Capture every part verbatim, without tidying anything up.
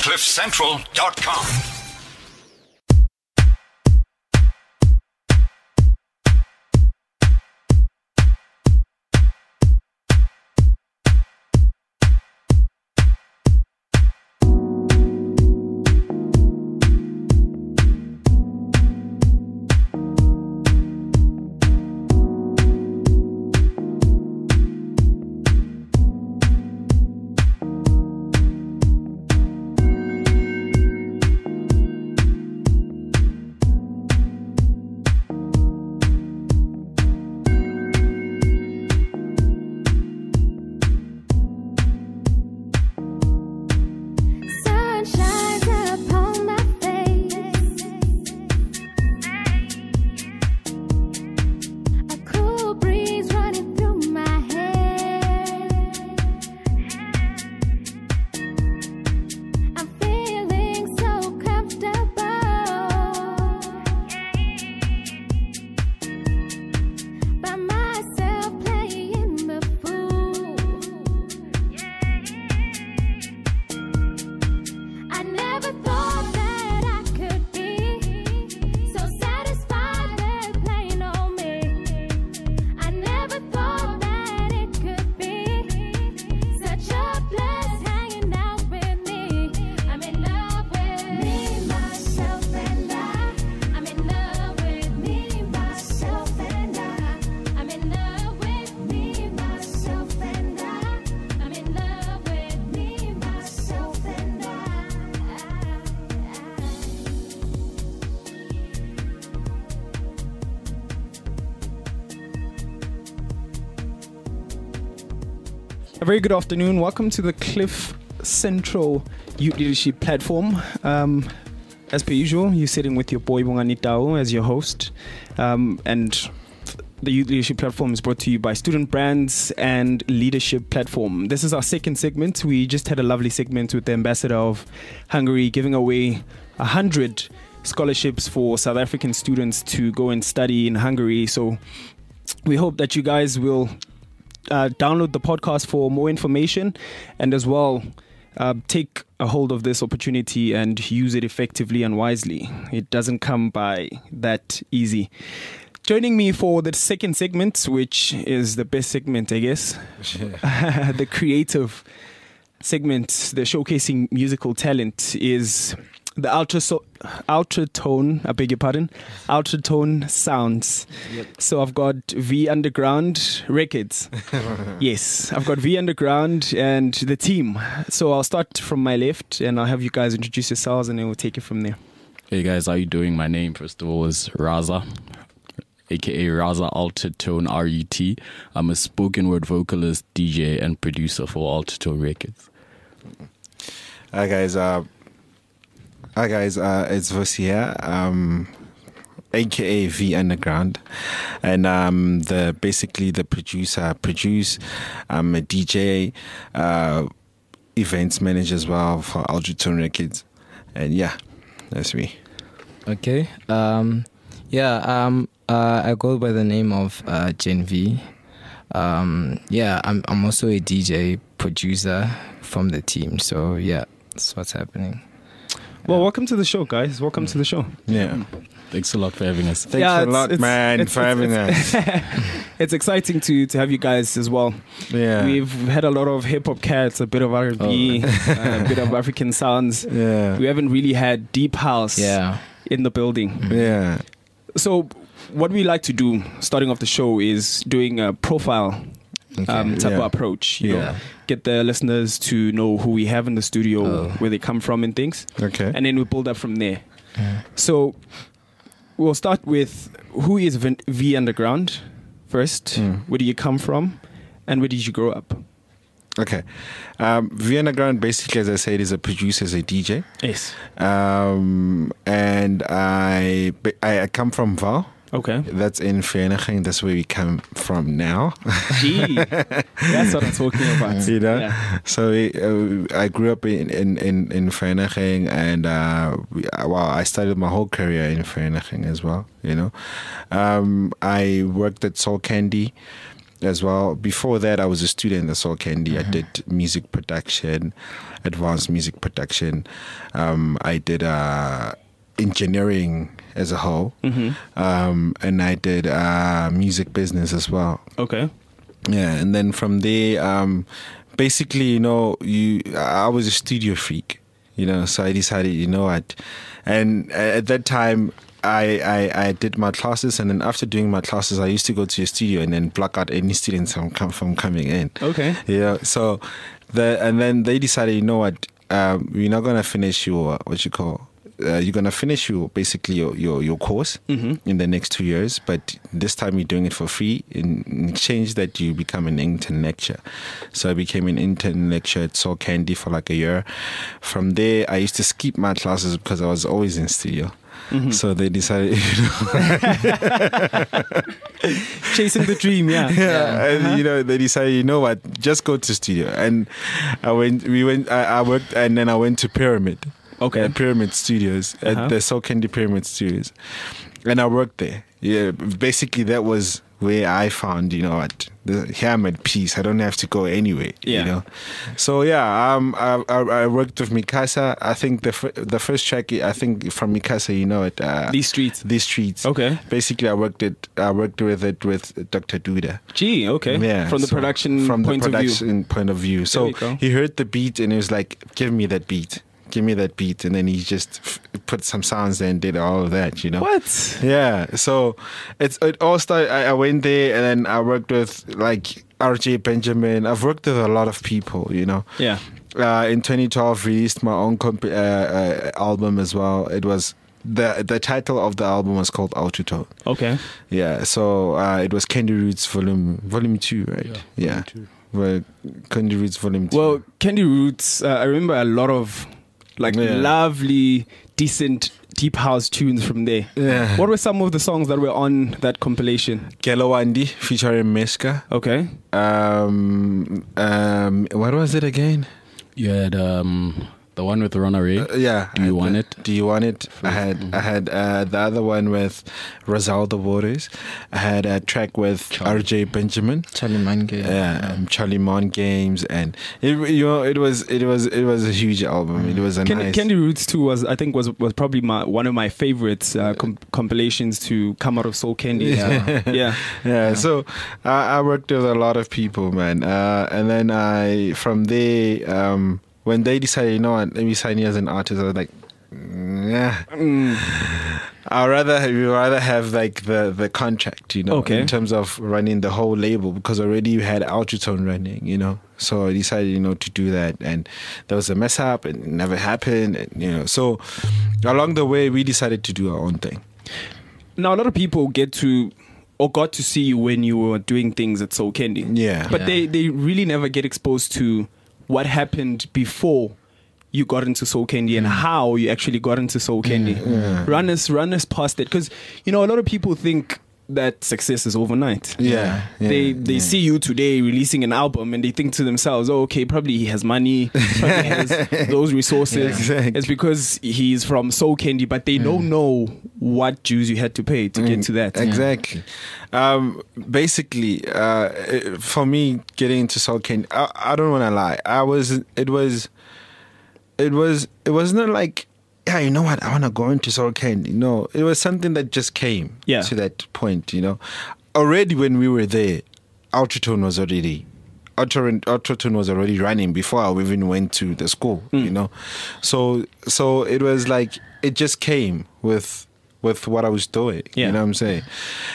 cliff central dot com. A very good afternoon. Welcome to the Cliff Central Youth Leadership Platform. Um, as per usual, you're sitting with your boy Bongani Tao as your host. Um, and the Youth Leadership Platform is brought to you by Student Brands and Leadership Platform. This is our second segment. We just had a lovely segment with the ambassador of Hungary giving away a hundred scholarships for South African students to go and study in Hungary. So we hope that you guys will Uh, download the podcast for more information, and as well uh, take a hold of this opportunity and use it effectively and wisely. It doesn't come by that easy. Joining me for the second segment, which is the best segment, I guess, yeah. the creative segment, the showcasing musical talent, is the ultra so, Ultratone, I beg your pardon, Ultratone Sounds. Yep. So I've got V Underground Records. Yes, I've got V Underground and the team. So I'll start from my left and I'll have you guys introduce yourselves and then we'll take it from there. Hey guys, how you doing? My name, first of all, is Raza, aka Raza Ultratone R U T. I'm a spoken word vocalist, D J, and producer for Ultratone Records. Hi guys, uh, Hi guys, uh, it's Vusi here, um, aka V Underground, and um, the basically the producer. I produce. I'm a D J, uh, events manager as well for Ultratone Records, and yeah, that's me. Okay, um, yeah, um, uh, I go by the name of uh, Gen V. Um, yeah, I'm I'm also a D J producer from the team. So yeah, that's what's happening. Well, welcome to the show, guys. Welcome to the show. Yeah. Thanks a lot for having us. Thanks yeah, a lot, it's, man, it's, for it's, having it's, us. It's exciting to, to have you guys as well. Yeah. We've had a lot of hip-hop cats, a bit of R and B, oh. uh, a bit of African sounds. Yeah. We haven't really had deep house yeah. in the building. Yeah. So what we like to do, starting off the show, is doing a profile Okay. Um, type yeah. of approach, you yeah. know, get the listeners to know who we have in the studio, oh. where they come from and things. Okay. And then we build up from there. Mm. So we'll start with who is v, v Underground first. Mm. Where do you come from? And where did you grow up? Okay. Um, V Underground, basically, as I said, is a producer, is a D J. Yes. Um, and I, I come from Val. Okay. That's in Vereniging. That's where we come from now. Gee, that's what I'm talking about. You know? Yeah. So uh, I grew up in, in, in, in Vereniging, and uh, well, I started my whole career in Vereniging as well, you know. Um, I worked at Soul Candy as well. Before that, I was a student at Soul Candy. Mm-hmm. I did music production, advanced music production. Um, I did uh, engineering as a whole, mm-hmm. um, and I did uh, music business as well. Okay. Yeah, and then from there, um, basically, you know, you I was a studio freak, you know, so I decided, you know what, and at that time, I, I, I did my classes, and then after doing my classes, I used to go to a studio and then block out any students from com- from coming in. Okay. Yeah. So, the and then they decided, you know what, um, we're not gonna finish your what you call. Uh, you're gonna finish your basically your your, your course mm-hmm. in the next two years, but this time you're doing it for free. In, in exchange that you become an intern lecturer. So I became an intern lecturer at Soul Candy for like a year. From there, I used to skip my classes because I was always in studio. Mm-hmm. So they decided, you know, chasing the dream, yeah, yeah. yeah. And uh-huh. you know, they decided, you know what, just go to studio. And I went, we went, I, I worked, and then I went to Pyramid. Okay. Uh, Pyramid Studios, uh-huh. at the Soul Candy Pyramid Studios, and I worked there. Yeah, basically that was where I found, you know what, the, here I'm at peace. I don't have to go anywhere. Yeah. You know, so yeah, um, I, I, I worked with Mikasa. I think the fir- the first track, I think from Mikasa, you know it. Uh, These Streets. These Streets. Okay. Basically, I worked it. I worked with it with Doctor Duda. Gee, okay. Yeah. From the so production from point the production of view. point of view. So he heard the beat and he was like, "Give me that beat." Give me that beat, and then he just f- put some sounds there and did all of that, you know. What? Yeah. So it's it all started. I, I went there, and then I worked with like R J Benjamin. I've worked with a lot of people, you know. Yeah. Uh, in twenty twelve, released my own comp- uh, uh, album as well. It was the the title of the album was called Autotone. Okay. Yeah. So uh, it was Candy Roots Volume Volume Two, right? Yeah. yeah. Two. Well, Candy Roots Volume Two. Well, Candy Roots. Uh, I remember a lot of. Like yeah. lovely, decent deep house tunes from there. Yeah. What were some of the songs that were on that compilation? Gelawandi featuring Meska. Okay. Um, um, what was it again? You had um, the one with Rona Ray. Uh, yeah. Do you want the, it? Do you want it? I had mm-hmm. I had uh, the other one with Rosaldo Bores. I had a track with Charlie. R J Benjamin. Charlie Mind Games. Yeah, um, Charlie Mind Games, and it, you know it was it was it was a huge album. It was a Candy, nice. Candy Roots too was I think was was probably my one of my favorites uh, com- compilations to come out of Soul Candy. Yeah, yeah. yeah. yeah. So uh, I worked with a lot of people, man, uh, and then I from there. Um, When they decided, you know what, let me sign you as an artist, I was like, yeah. Mm. I'd rather have, you rather have like the, the contract, you know, okay. in terms of running the whole label, because already you had Autotone running, you know. So I decided, you know, to do that, and there was a mess up, and it never happened, and, you know. So along the way, we decided to do our own thing. Now a lot of people get to or got to see you when you were doing things at Soul Candy, yeah, but yeah. they they really never get exposed to what happened before you got into Soul Candy and how you actually got into Soul Candy. Yeah. Run us, run us past it, because you know a lot of people think that success is overnight. Yeah, yeah they they yeah. see you today releasing an album and they think to themselves, "Oh, okay, probably he has money, probably has those resources." Yeah, exactly. It's because he's from Soul Candy, but they mm. don't know what dues you had to pay to mm, get to that. Exactly. Yeah. Um, basically, uh, for me, getting into Soul Candy, I, I don't want to lie. I was. It was. It was. It was not like. Yeah, you know what? I want to go into Soul Candy. No, it was something that just came yeah. to that point, you know. Already when we were there, Autotone was already, Autotone was already running before I even went to the school, mm. you know. So, so it was like, it just came with with what I was doing. Yeah. You know what I'm saying?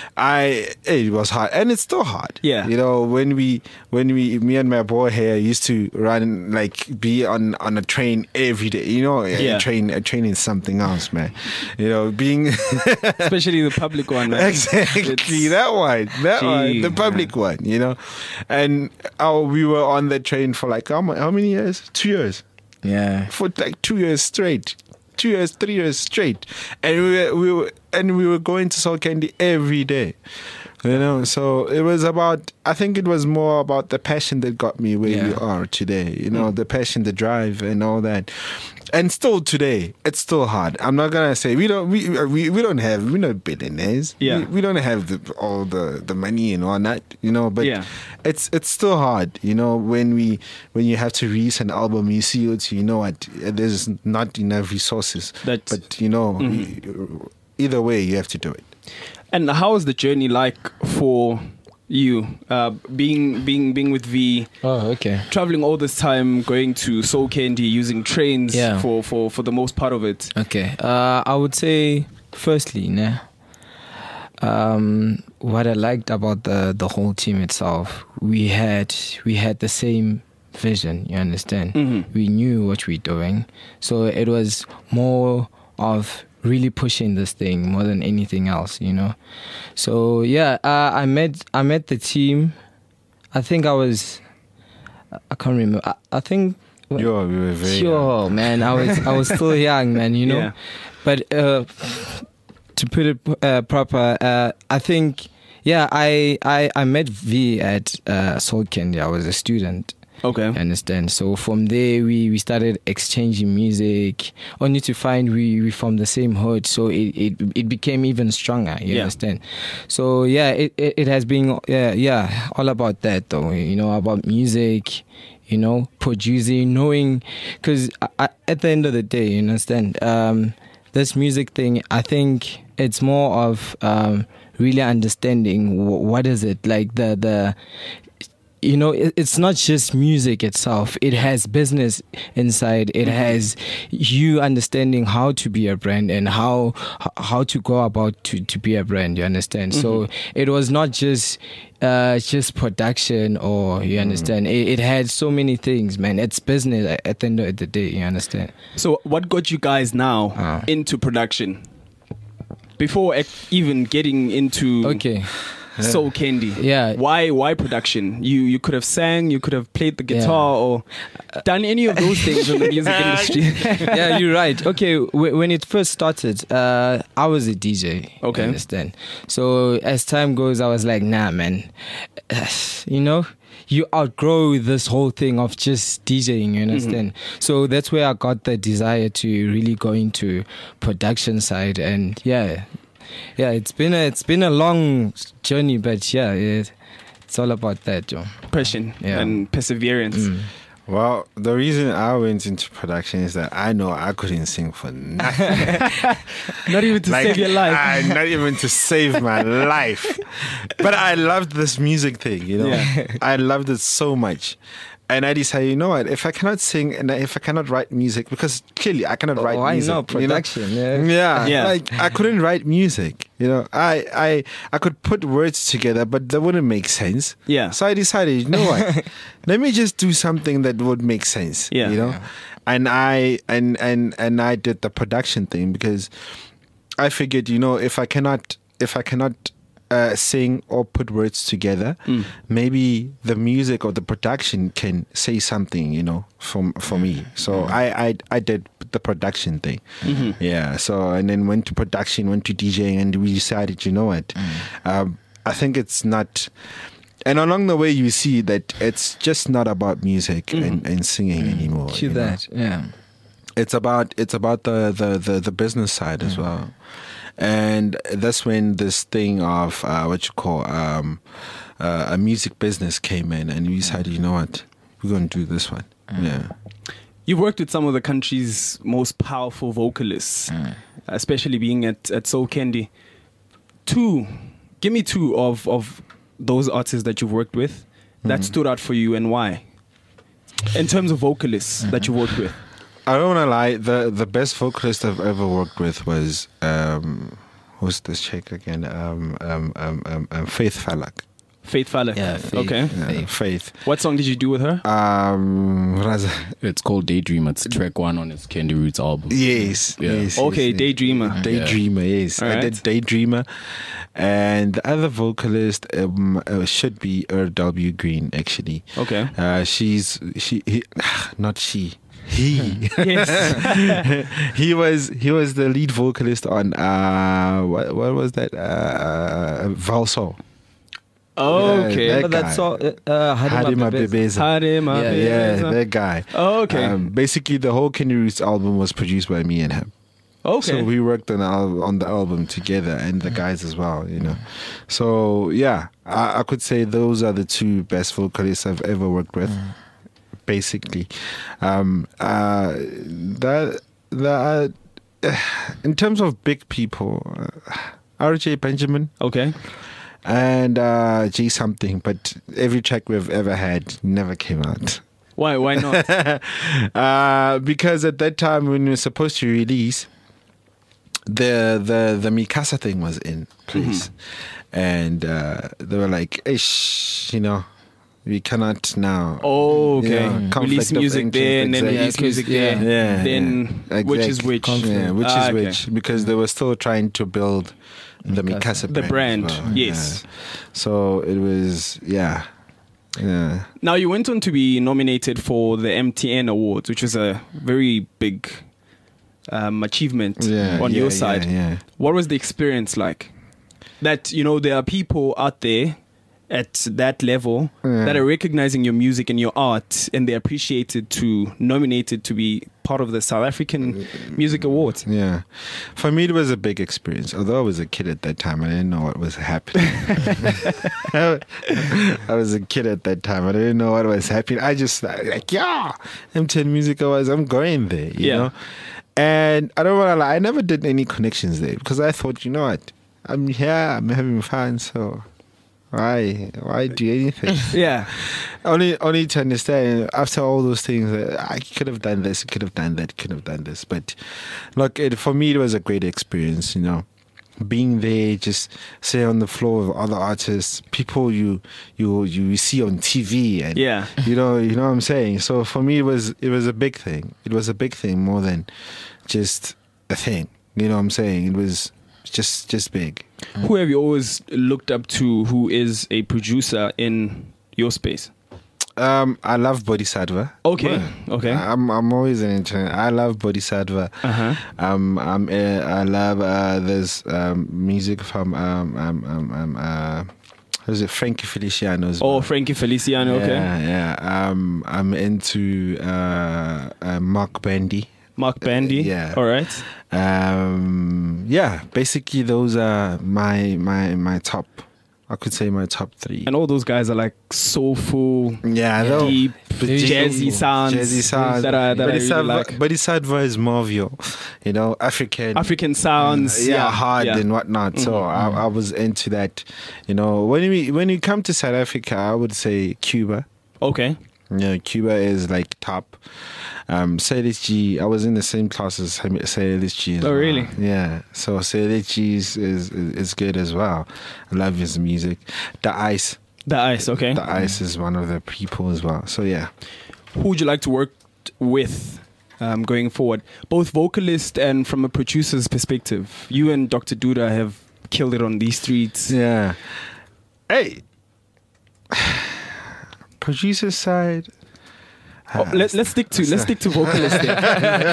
I it was hard, and it's still hard. Yeah. You know, when we when we me and my boy here used to run, like be on, on a train every day. You know, yeah. a train a train is something else, man. You know, being especially the public one. Man. Exactly it's, that one, that gee, one, the public yeah. one. You know, and oh, we were on the train for like how, how many years? Two years. Yeah. For like two years straight. Two years, three years straight, and we were, we were and we were going to Soul Candy every day. You know, so it was about, I think it was more about the passion that got me where Yeah. we are today, you know, the passion, the drive and all that. And still today, it's still hard. I'm not going to say we don't, we, we, we don't have, we're not billionaires. Yeah. We, we don't have the, all the, the money and all that, you know, but Yeah. it's, it's still hard, you know, when we, when you have to release an album, you see it, you know what, there's not enough resources, That's- but you know, we, either way, you have to do it. And how is the journey like for you, uh, being being being with V, Oh, okay. traveling all this time, going to Soul Candy, using trains Yeah. for, for, for the most part of it? Okay. Uh, I would say, firstly, nah, um, what I liked about the the whole team itself, we had we had the same vision. You understand? Mhm. We knew what we were doing, so it was more of really pushing this thing more than anything else, you know. So yeah, uh, I met I met the team. I think I was, I can't remember. I, I think. Yo, we were very young. Sure, man. I was I was still young, man. You know, Yeah. but uh, to put it uh, proper, uh, I think yeah, I, I I met V at uh, Soul Candy. I was a student. Okay. You understand? So from there, we, we started exchanging music, only to find we we from the same hood. So it, it, it became even stronger. You Yeah. understand? So yeah, it, it, it has been yeah yeah all about that though. You know, about music. You know, producing, knowing, because at the end of the day, you understand, um, this music thing, I think it's more of um, really understanding wh- what is it like the the. You know, it, it's not just music itself. It has business inside. It has you understanding how to be a brand and how how to go about to, to be a brand. You understand? Mm-hmm. So it was not just uh, just production, or you understand. It, it had so many things, man. It's business at, at the end of the day. You understand? So what got you guys now Ah. into production? Before ec- even getting into Okay. Soul Candy, Yeah. Why why production? You you could have sang, you could have played the guitar, Yeah. or done any of those things in the music industry. Yeah, you're right. Okay, w- when it first started, uh, I was a D J. Okay. You understand? So as time goes, I was like, nah, man. You know, you outgrow this whole thing of just DJing. You understand? So that's where I got the desire to really go into production side, and yeah, yeah, it's been a it's been a long journey, but yeah, it, it's all about that, Joe. Passion Yeah. and perseverance. Mm. Well, the reason I went into production is that I know I couldn't sing for nothing. Not even to Like, save your life. I, not even to save my life. But I loved this music thing, you know. Yeah. I loved it so much. And I decided, you know what, if I cannot sing and if I cannot write music, because clearly I cannot write Oh, I music. know, you know? production, yeah. Yeah, Yeah. like I couldn't write music. You know, I, I I could put words together, but that wouldn't make sense. Yeah. So I decided, you know what, let me just do something that would make sense. Yeah. You know, Yeah. and I and and and I did the production thing because I figured, you know, if I cannot if I cannot uh, sing or put words together, Mm. maybe the music or the production can say something, you know, for for me. So I, I I did the production thing. Mm-hmm. Yeah. So and then went to production, went to DJing, and we decided, you know what, um, I think it's not. And along the way, you see that it's just not about music and, and singing anymore. To you know? that, yeah. It's about it's about the the the, the business side as well, and that's when this thing of uh, what you call um, uh, a music business came in, and we decided, you know what, we're going to do this one. Yeah. You've worked with some of the country's most powerful vocalists, especially being at, at Soul Candy. Two, give me two of, of those artists that you've worked with that stood out for you, and why? In terms of vocalists that you worked with. I don't want to lie. The the best vocalist I've ever worked with was um, who's this chick again? Um, um, um, um, um, Faith Falak. Faith Fala. Yeah, Faith. Okay. Yeah, Faith. Faith. What song did you do with her? Um, Raza. It's called Daydream. It's track one on his Candy Roots album. Yes. Yeah. yes Okay, yes, yes. Daydreamer. Daydreamer, yes. All I right. did Daydreamer. And the other vocalist um, uh, should be Earl W. Green, actually. Okay. Uh, she's, she, he, not she. He Yes. he was he was the lead vocalist on uh what what was that uh, uh Valso. Oh, Yeah, okay. that But guy. that's all. Uh, Harima Harima Bebeza. Bebeza. Harima Yeah, Yeah, Bebeza. that guy. Oh, okay. Um, basically, the whole Kenny Roots album was produced by me and him. okay. So we worked on, al- on the album together, and the guys as well, you know. So yeah, I, I could say those are the two best vocalists I've ever worked with. Basically, um, uh, that that uh, in terms of big people, uh, R J Benjamin okay. and uh, G something, but every track we've ever had never came out. Why? Why not? uh, because at that time when we were supposed to release, the the the Mikasa thing was in place, and uh, they were like, "Ish, you know, we cannot now." Oh, okay. Yeah, conflict Release of music interest, there and then exactly. release music Yeah, there. Yeah, Then yeah, which is exactly. which? Yeah, which Ah, is okay. which? Because they were still trying to build the Mikasa. Mikasa The brand. brand, as well, yes. yeah. So it was, yeah, yeah. Now you went on to be nominated for the M T N Awards, which is a very big um, achievement Yeah, on yeah, your side. Yeah, yeah. What was the experience like? That, you know, there are people out there at that level Yeah. that are recognizing your music and your art, and they're appreciated to nominated to be part of the South African Music Awards. Yeah. For me, it was a big experience. Although I was a kid at that time, I didn't know what was happening. I was a kid at that time. I didn't know what was happening. I just, like, yeah, M T N Music Awards, I'm going there, you Yeah. know? And I don't want to lie, I never did any connections there because I thought, you know what? I'm here, I'm having fun, so why, why do anything? Yeah. Only, only to understand after all those things, uh, I could have done this, could have done that, could have done this. But look, it, for me, it was a great experience. You know, being there, just sitting on the floor with other artists, people you you you see on T V, and Yeah. you know, you know what I'm saying. So for me, it was it was a big thing. It was a big thing more than just a thing. You know what I'm saying? It was just just big. Who have you always looked up to who is a producer in your space? Um, I love Bodhisattva. Okay. Okay. I'm I'm always an internet. I love Bodhisattva. Uh-huh. Um, I'm uh, I love uh, there's um music from um um um, um uh, who's it? Frankie Feliciano as Oh, well. Frankie Feliciano. Okay. Yeah, yeah. Um, I'm into uh, uh Mark Bandy. Mark Bandy. Yeah. All right. Um, yeah. Basically, those are my my my top. I could say my top three. And all those guys are like soulful, Yeah, though. deep, But jazzy just- sounds. Jazzy sounds. that I, that I really Bodhisattva, like. Bodhisattva is more of your, you know, African. African sounds. yeah, yeah, hard yeah. and whatnot. So I, I was into that. You know, when we when you come to South Africa, I would say Cuba. Okay. Yeah, Cuba is like top. Um, Saylis G, I was in the same class as Saylis G. As Oh, well. really? Yeah. So Saylis G is, is is good as well. I love his music. The Ice. The Ice. Okay. The Ice is one of the people as well. So yeah. Who would you like to work t- with um, going forward? Both vocalist and from a producer's perspective. You and Doctor Duda have killed it on these streets. Yeah. Hey. Producer side. Oh, let, let's stick to let's stick to vocalist. There.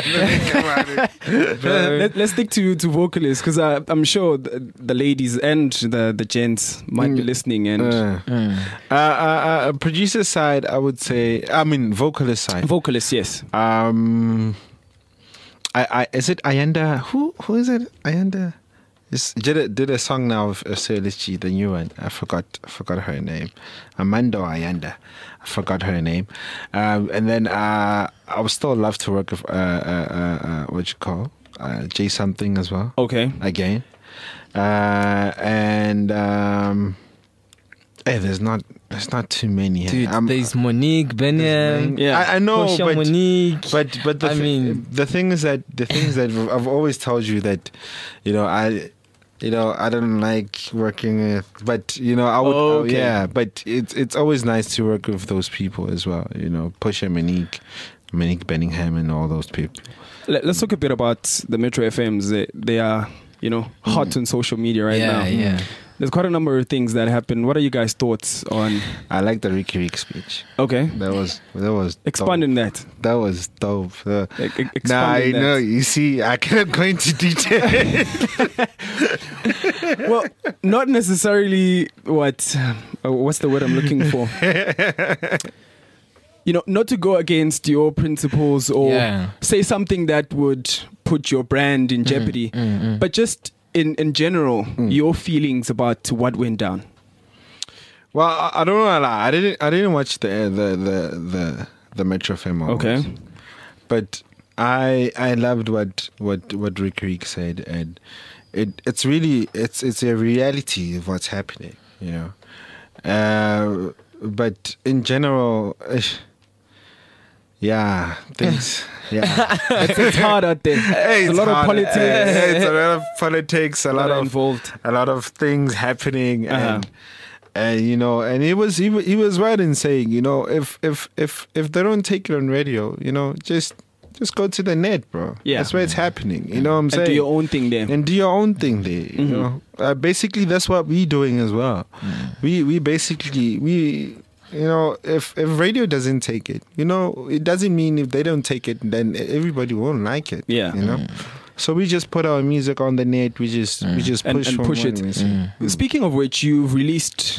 let, us stick to to vocalists because I'm sure the, the ladies and the the gents might be listening. And Uh, Mm. uh, uh, uh, producer side, I would say. I mean, vocalist side. vocalists, yes. Um, I, I is it Ayanda? Who who is it? Ayanda. Is, did a, did a song now with Saylis G, the new one. I forgot I forgot her name. Amanda Ayanda. I forgot her name. Um, and then uh, I would still love to work with uh, uh, uh, uh, what you call uh, J something as well. Okay. Again, uh, and um, hey, there's not there's not too many. here. Dude, I'm- there's Monique, Benyam, Yeah. I, I know, Portia but Monique. but but the I thi- mean- the thing is that the thing is that I've always told you that, you know, I, you know, I don't like working with, but you know, I would, Oh, okay. yeah, but it's it's always nice to work with those people as well. You know, Portia Monique, Monique Benningham, and all those people. Let, let's talk a bit about the Metro F Ms. They, they are, you know, hot on social media right yeah, now. yeah. There's quite a number of things that happen. What are you guys' thoughts on? I like the Ricky Rick speech. Okay. That was that was Expand dope. on that. That was dope. Uh, E- e- expand nah, on I that. know. You see, I cannot go into detail. Well, not necessarily what. Uh, what's the word I'm looking for? You know, not to go against your principles or Yeah. say something that would put your brand in jeopardy, mm, but just in in general, your feelings about what went down. Well, I, I don't know. I didn't. I didn't watch the the the the, the Metro F M Awards. Okay. But I I loved what what what Rick Rick said, and it it's really it's it's a reality of what's happening. You know. Uh, but in general. Uh, Yeah, things. Yeah, It's, it's hard out there. Hey, There's a it's lot of hard. politics. Hey, it's a lot of politics, a lot of involved. a lot of things happening, Uh-huh. and and you know, and he was he, wa- he was right in saying, you know, if if if if they don't take it on radio, you know, just just go to the net, bro. Yeah. That's where it's happening. You know what I'm And saying? do your own thing there. and do your own thing there. You Mhm. know, uh, basically that's what we doing as well. We we basically we. You know, if if radio doesn't take it, you know, it doesn't mean if they don't take it, then everybody won't like it. Yeah. you know. So we just put our music on the net. We just we just And- push and from push what it. we see. Speaking of which, you've released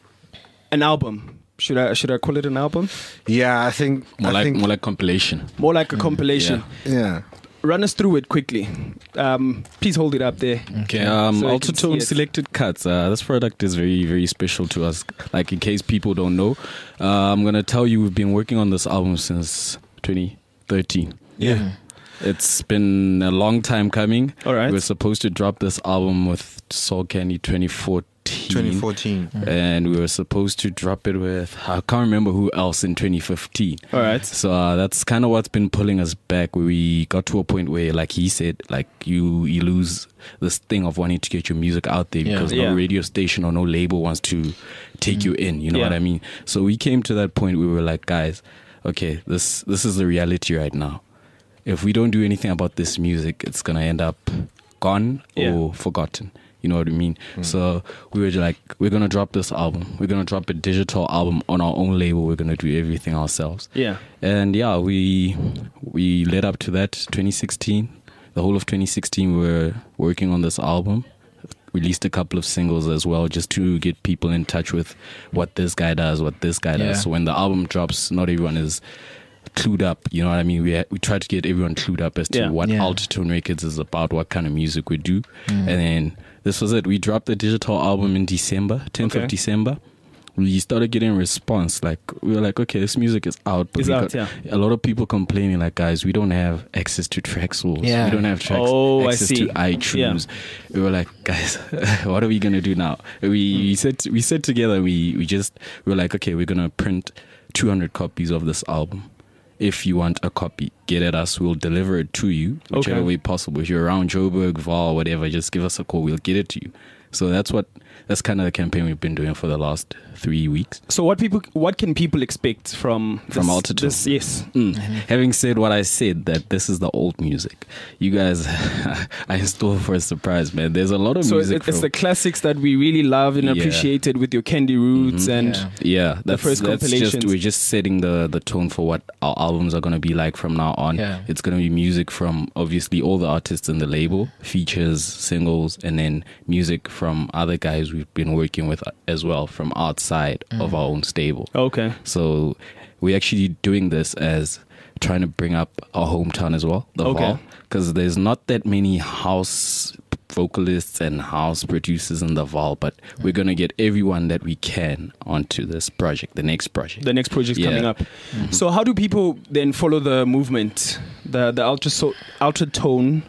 an album. Should I should I call it an album? Yeah, I think More I like think more like compilation. More like a compilation. yeah. Run us through it quickly. Um, please hold it up there. Okay, um, So you can Ultratone see it. Selected Cuts. Uh, this product is very, very special to us. Like, in case people don't know, uh, I'm gonna tell you we've been working on this album since twenty thirteen. Yeah. It's been a long time coming. All right. We were supposed to drop this album with Soul Candy twenty fourteen. twenty fourteen. And we were supposed to drop it with, I can't remember who else, in twenty fifteen. All right. So uh, that's kind of what's been pulling us back. Where we got to a point where, like he said, like you you lose this thing of wanting to get your music out there Yeah. because Yeah. no radio station or no label wants to take you in. You know Yeah. what I mean? So we came to that point where we were like, guys, okay, this this is the reality right now. If we don't do anything about this music, it's gonna end up gone Yeah. or forgotten. You know what I mean? So we were like, we're gonna drop this album. We're gonna drop a digital album on our own label. We're gonna do everything ourselves. Yeah. And yeah, we we led up to that twenty sixteen. The whole of twenty sixteen, we were working on this album. Released a couple of singles as well, just to get people in touch with what this guy does, what this guy Yeah. does. So when the album drops, not everyone is clued up. You know what I mean? We we try to get everyone clued up as to Yeah. what Yeah. Ultratone Records is about, what kind of music we do, and then this was it. We dropped the digital album in December, tenth Okay. of December. We started getting response. Like we were like, okay, this music is out, but It's we out, got yeah. a lot of people complaining. Like, guys, we don't have access to track source. Yeah. We don't have tracks Oh, I access see. to iTunes. We were like, guys, what are we gonna do now? We we said we said together. We we just we were like, okay, we're gonna print two hundred copies of this album. If you want a copy, get at us. We'll deliver it to you, whichever Okay. way possible. If you're around Joburg, Val, whatever, just give us a call. We'll get it to you. So that's what that's kind of the campaign we've been doing for the last three weeks. So what people what can people expect from From this, Ultratone? this yes. Mm. Having said what I said, that this is the old music. You guys are in store for a surprise, man. There's a lot of So music. it, it's from- the classics that we really love and Yeah. appreciated with your Candy Roots Mhm. and Yeah. yeah, that's, first that's just compilations. we're just setting the the tone for what our albums are going to be like from now on. Yeah. It's going to be music from obviously all the artists in the label, features, singles, and then music from other guys we've been working with as well from outside of our own stable. Okay. So we're actually doing this as trying to bring up our hometown as well, the Okay. Val, because there's not that many house vocalists and house producers in the Val, but we're going to get everyone that we can onto this project, the next project. The next project's Yeah. coming up. So how do people then follow the movement, the the ultra so, Ultratone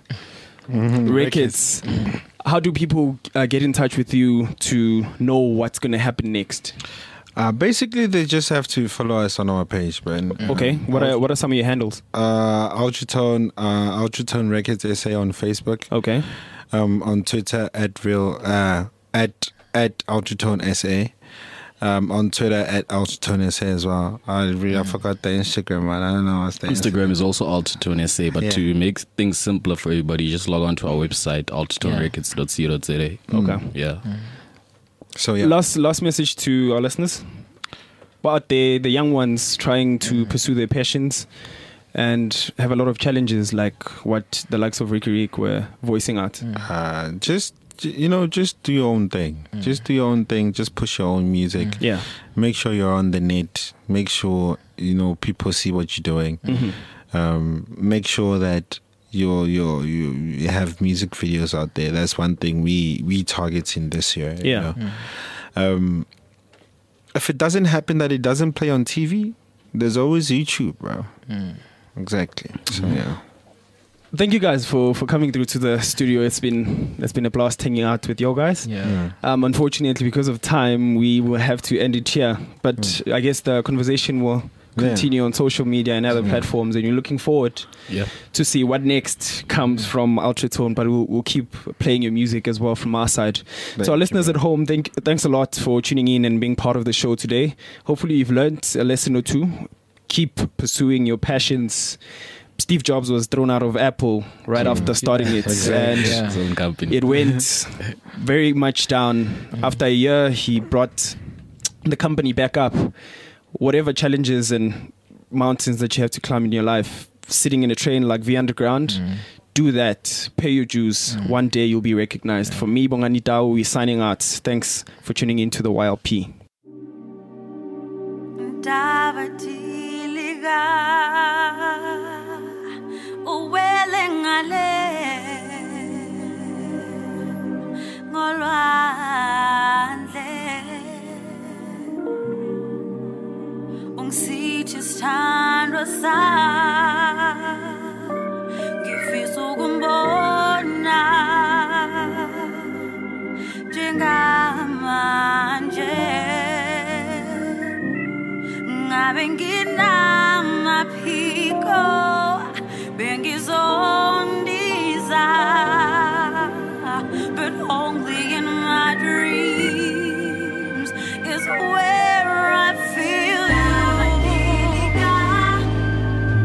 Records? How do people uh, get in touch with you to know what's going to happen next? Uh, basically, they just have to follow us on our page, man. Okay. What are what are some of your handles? Uh, Ultratone, uh, Ultratone Records S A on Facebook. Okay. Um, on Twitter at real uh, at at Ultratone S A. Um, on Twitter at Ultratone S A as well. I really I forgot the Instagram one. I don't know what's the Instagram is also Ultratone S A, but Yeah. to make things simpler for everybody, just log on to our website, ultratone records dot co dot za. Okay. Yeah. So yeah. Last last message to our listeners. What are they, the young ones trying to pursue their passions and have a lot of challenges like what the likes of Ricky Rick were voicing out? Uh, just you know, just do your own thing. Mm. Just do your own thing. Just push your own music. Mm. Yeah. Make sure you're on the net. Make sure you know people see what you're doing. Mm-hmm. Um, make sure that you you you have music videos out there. That's one thing we we targeting this year. Yeah. You know? Mm. Um, if it doesn't happen that it doesn't play on T V, there's always YouTube, bro. Mm. Exactly. So yeah. Thank you guys for, for coming through to the studio. It's been it's been a blast hanging out with you guys. Yeah. Mm. Um, unfortunately, because of time, we will have to end it here. But mm. I guess the conversation will continue yeah. on social media and other yeah. platforms, and you're looking forward yeah. to see what next comes from Ultratone. But we'll, we'll keep playing your music as well from our side. Thank so our listeners you, at home, thank, thanks a lot for tuning in and being part of the show today. Hopefully you've learned a lesson or two. Keep pursuing your passions. Steve Jobs was thrown out of Apple right mm. after starting it, and yeah. it went very much down. Mm. After a year, he brought the company back up. Whatever challenges and mountains that you have to climb in your life, sitting in a train like V Underground, mm. do that. Pay your dues. Mm. One day you'll be recognized. Yeah. For me, Bongani Tau, we're signing out. Thanks for tuning in to the Y L P. Ungisithi sithandwa sa ngifisa ukumbona njengamanje ngabe nginamaphiko bengizondiza but only in my dreams is where I feel you.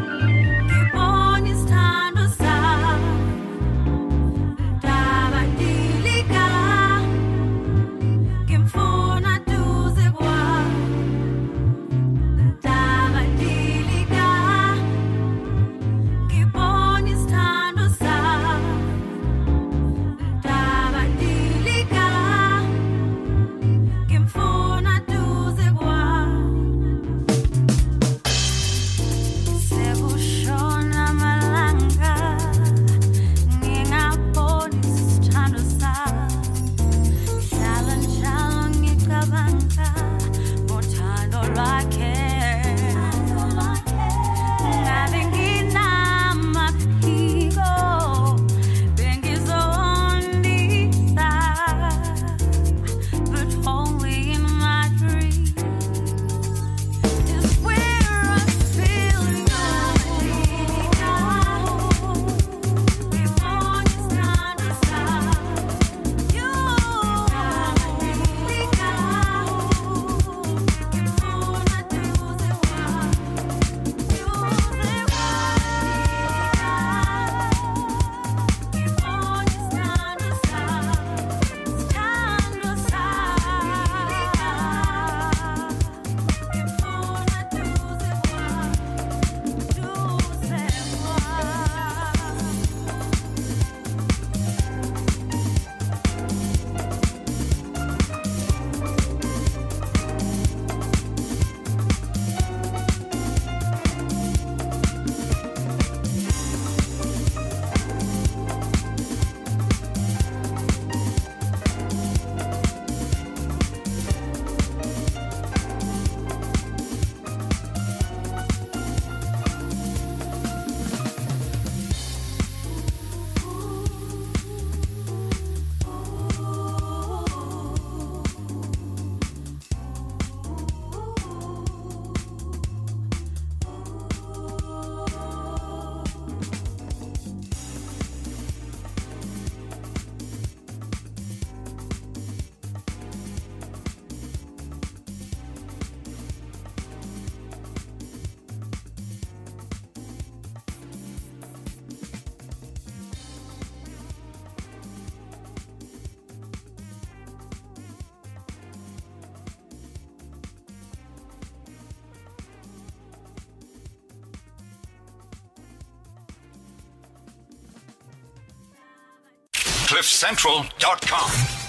cliff central dot com.